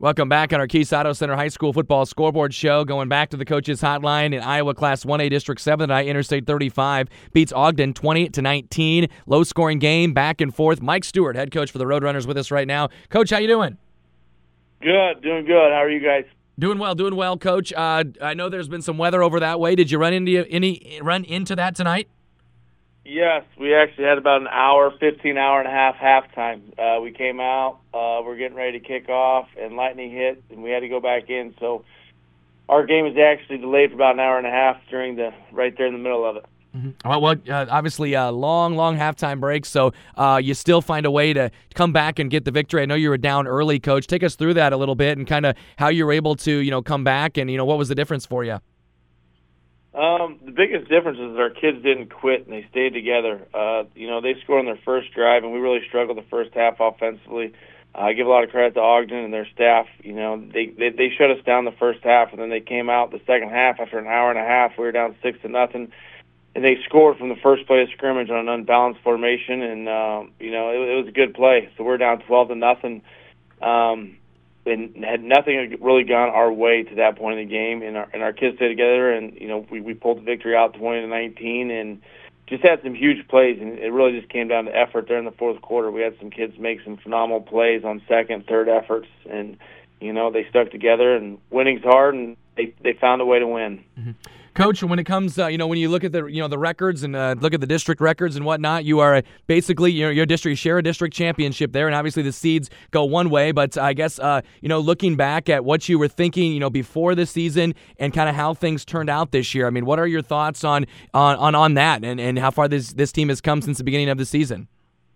Welcome back on our Keys Auto Center High School Football Scoreboard Show. Going back to the coaches' hotline in Iowa Class 1A District 7 tonight. Interstate 35 beats Ogden 20-19. Low-scoring game, back and forth. Mike Stewart, head coach for the Roadrunners, with us right now. Coach, how you doing? Good, doing good. How are you guys? Doing well, Coach. I know there's been some weather over that way. Did you run into that tonight? Yes, we actually had about an hour, 15-hour and a half halftime. We came out, we're getting ready to kick off, and lightning hit, and we had to go back in. So our game was actually delayed for about an hour and a half right there in the middle of it. Mm-hmm. Well, obviously a long halftime break, so you still find a way to come back and get the victory. I know you were down early, Coach. Take us through that a little bit and kind of how you were able to, come back and, what was the difference for you? The biggest difference is our kids didn't quit and they stayed together. They scored on their first drive, and we really struggled the first half offensively. I give a lot of credit to Ogden and their staff. They shut us down the first half, and then they came out the second half after an hour and a half. We were down 6-0, and they scored from the first play of scrimmage on an unbalanced formation, and it was a good play. So we're down 12-0. And had nothing really gone our way to that point in the game, and our kids stayed together, and we pulled the victory out 20-19, and just had some huge plays, and it really just came down to effort there in the fourth quarter. We had some kids make some phenomenal plays on second, third efforts, and they stuck together. And winning's hard, and they found a way to win. Mm-hmm. Coach, when it comes, when you look at the records and look at the district records and whatnot, you are basically your district, you share a district championship there, and obviously the seeds go one way. But I guess looking back at what you were thinking, before the season and kind of how things turned out this year. I mean, what are your thoughts on that and how far this team has come since the beginning of the season?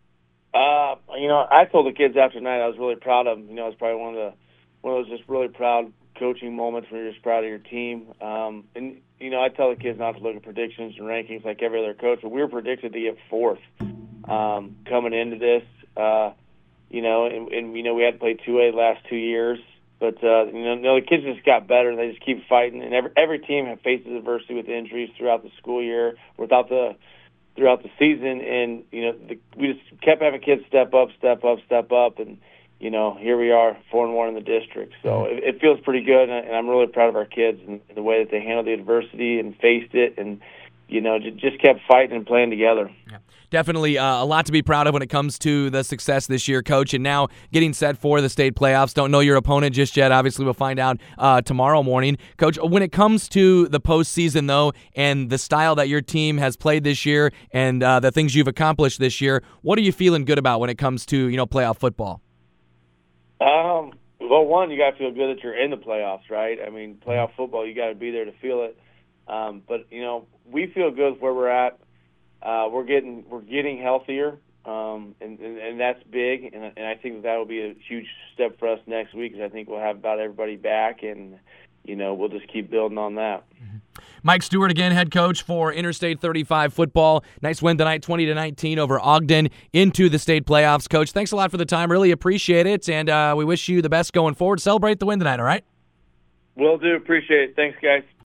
I told the kids after tonight I was really proud of them. It was probably one of those just really proud coaching moments when you're just proud of your team. I tell the kids not to look at predictions and rankings like every other coach, but we were predicted to get fourth coming into this. We had to play 2A the last 2 years, but the kids just got better, and they just keep fighting. And every team faces adversity with injuries throughout the school year, throughout the season, and we just kept having kids step up, and here we are, 4-1 in the district. So it feels pretty good, and I'm really proud of our kids and the way that they handled the adversity and faced it, and just kept fighting and playing together. Yeah. Definitely a lot to be proud of when it comes to the success this year, Coach, and now getting set for the state playoffs. Don't know your opponent just yet. Obviously, we'll find out tomorrow morning. Coach, when it comes to the postseason, though, and the style that your team has played this year and the things you've accomplished this year, what are you feeling good about when it comes to playoff football? Well, one, you got to feel good that you're in the playoffs, right? I mean, playoff football, you got to be there to feel it. But we feel good with where we're at. We're getting healthier, and that's big. And I think that will be a huge step for us next week, because I think we'll have about everybody back, and we'll just keep building on that. Mm-hmm. Mike Stewart again, head coach for Interstate 35 football. Nice win tonight, 20-19 over Ogden into the state playoffs. Coach, thanks a lot for the time. Really appreciate it, and we wish you the best going forward. Celebrate the win tonight, all right? Will do. Appreciate it. Thanks, guys.